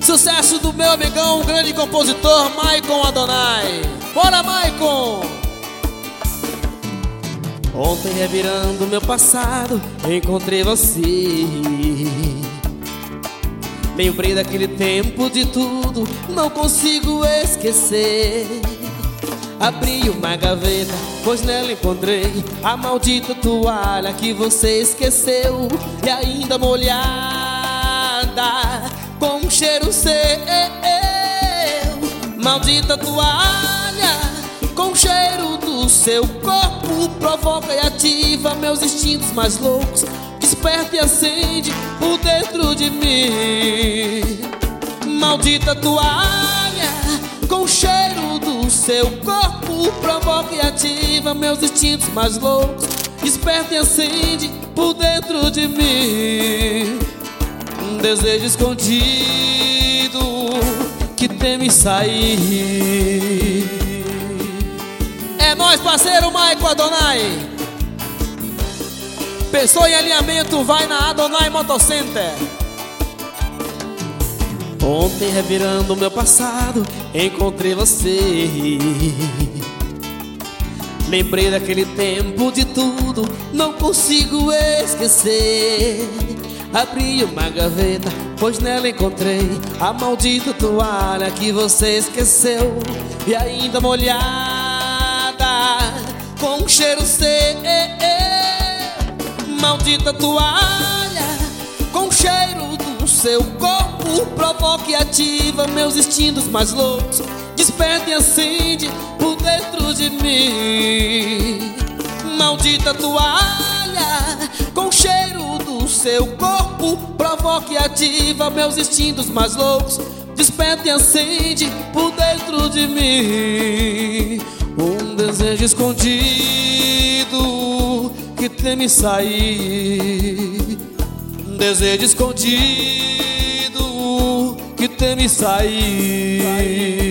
Sucesso do meu amigão, grande compositor Maicon Adonai. Bora, Maicon! Ontem, revirando meu passado, encontrei você. Lembrei daquele tempo de tudo, não consigo esquecer. Abri uma gaveta, pois nela encontrei a maldita toalha que você esqueceu. E ainda molhada, com um cheiro seu. Maldita toalha, com o cheiro do seu corpo, provoca e ativa meus instintos mais loucos. Desperta e acende por dentro de mim. Maldita toalha, com o cheiro do seu corpo, provoca e ativa meus instintos mais loucos. Desperta e acende por dentro de mim. Um desejo escondido que teme sair. É nóis, parceiro Maicon Adonai. Pensou em alinhamento, vai na Adonai Motocenter. Ontem, revirando meu passado, encontrei você. Lembrei daquele tempo de tudo, não consigo esquecer. Abri uma gaveta, pois nela encontrei a maldita toalha que você esqueceu. E ainda molhada, com um cheiro seu. Maldita toalha, com o cheiro do seu corpo, provoca e ativa meus instintos mais loucos. Desperta e acende por dentro de mim. Maldita toalha, com o cheiro do seu corpo, provoca e ativa meus instintos mais loucos. Desperta e acende por dentro de mim. Um desejo escondido que teme sair. Um desejo escondido que teme sair.